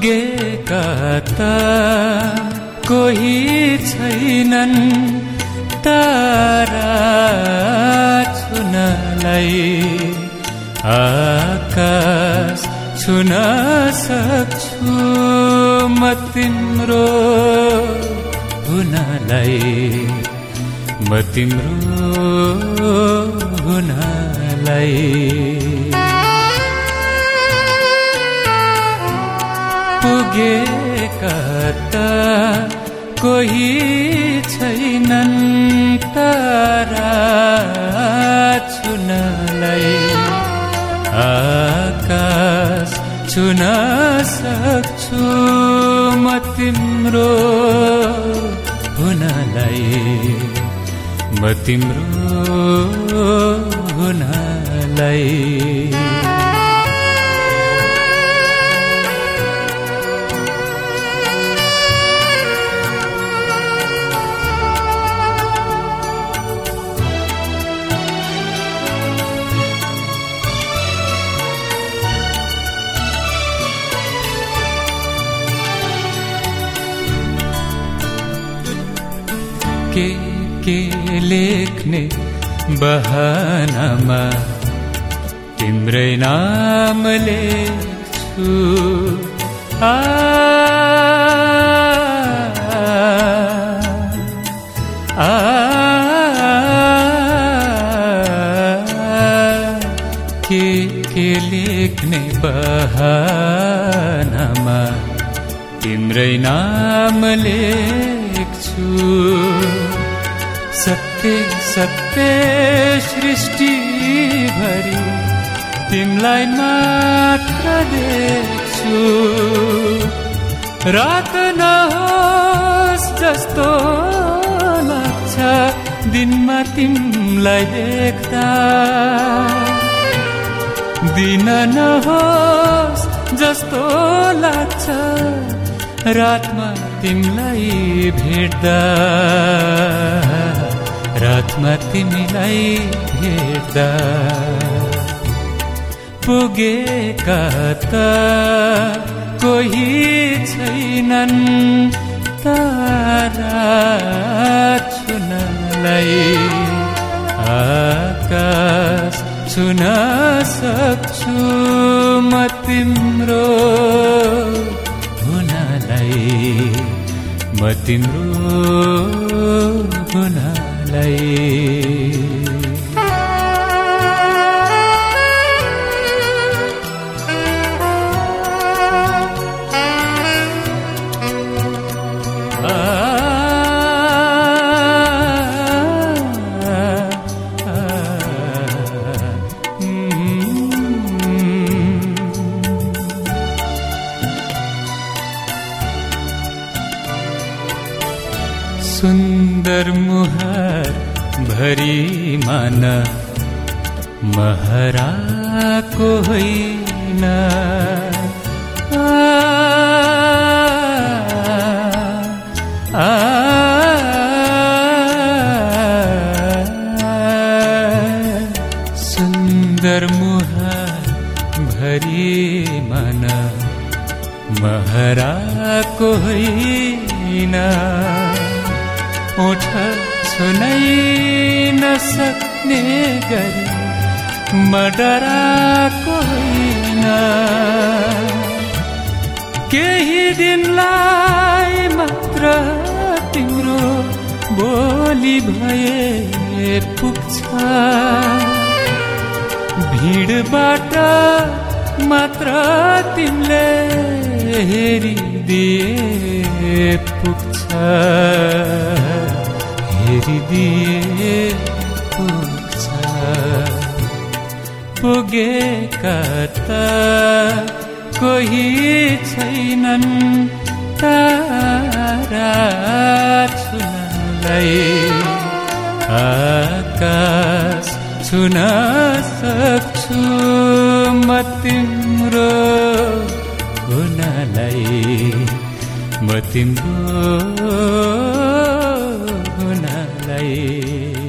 पुगेका त कोही छैनन् तारा छुनलाई आकाश छुन सक्छु म तिम्रो हुनलाई म तिम्रो हुनलाई पुगेका त कोही छैनन् तारा छुनलाई आकाश छुन सक्छु म तिम्रो हुनलाई म तिम्रो हुनलाई के लेख्ने बहानामा तिम्रै नाम लेख्छु के लेख्ने बहानामा तिम्रै नाम लेख्छु सत्य सत्य सृष्टि भरि तिमलाई मात्र देख्छु रात नहोस् जस्तो लाग्छ दिनमा तिमलाई देख्दा दिन नहोस् जस्तो लाग्छ रातमा तिमलाई भेट्दा रातमा तिमीलाई भेट्दा पुगेका त कोही छैनन् तारा छुनलाई आकाश छुन सक्छु म तिम्रो हुनलाई म तिम्रो हुनलाई सुन्दर मुहार भरी मान महराको होइन सुन्दर मुहार भरी मन महराको होइन ओठ छुनै नसक्ने गरी मडराको होइन केही दिनलाई मात्र तिम्रो बोली भए पुग्छ भिडबाट मात्र तिमीले हेरिदिए पुग्छ हेरिदिए पुग्छ पुगेका त कोही छैनन् तारा छुनलाई आकाश छुन सक्छु म तिम्रो हुनलाई म तिम्रो हुनलाई